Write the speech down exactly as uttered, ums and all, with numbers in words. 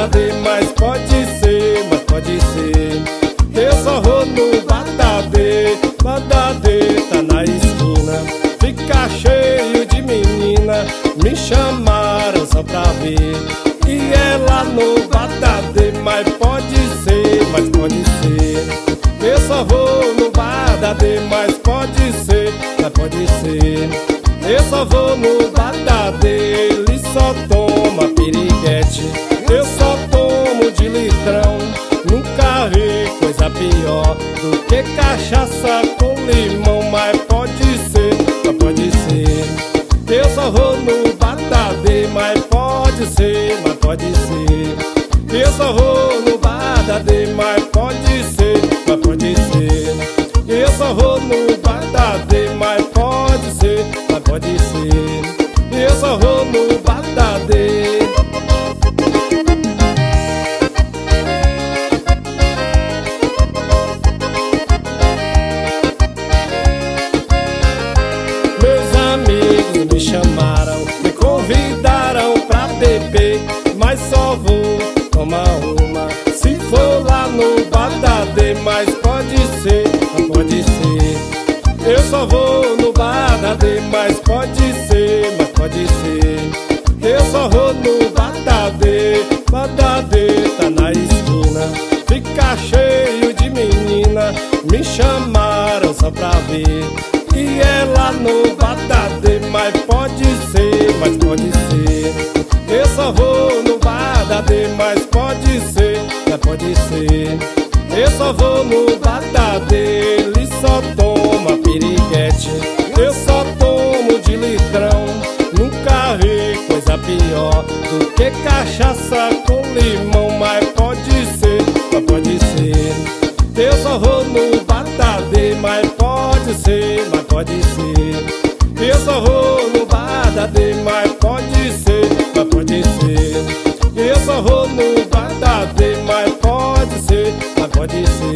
Badadê, mas pode ser, mas pode ser. Eu só vou no Badadê. Badadê tá na esquina, fica cheio de menina. Me chamaram só pra ver. E é lá no Badadê, mas pode ser, mas pode ser. Eu só vou no Badadê, mas pode ser, mas pode ser. Eu só vou no Badadê, ele só toma piriguete. Eu só tomo de litrão, nunca vi coisa pior do que cachaça com limão. Mas pode ser, mas pode ser. Eu só vou no Badadê, mas pode ser, mas pode ser. Eu só vou no Badadê, mas pode ser, mas pode ser. Eu só vou no Badadê, mas pode ser, mas pode ser. Eu só vou no Badadê. Meus amigos me chamaram, me convidaram pra beber, mas só vou tomar uma se for lá no Badadê. Mas pode ser, mas pode ser. Eu só vou no Badadê, mas pode ser, mas pode ser. Eu só vou no Badadê. Badadê tá na esquina, fica cheio de menina. Me chamaram só pra ver. E é lá no Badadê, mas pode ser, mas pode ser. Eu só vou no Badadê, mas pode ser, mas pode ser. Eu só vou no Badadê, ele só toma piriguete. Eu só tomo de litrão, nunca vi coisa pior do que cachaça com limão. Mas pode ser, mas pode ser. Eu só vou no Badadê, mas pode ser, mas pode ser. Eu só vou no Badadê, mas pode ser, mas pode ser. Eu só vou no Badadê, mas pode ser, mas pode ser.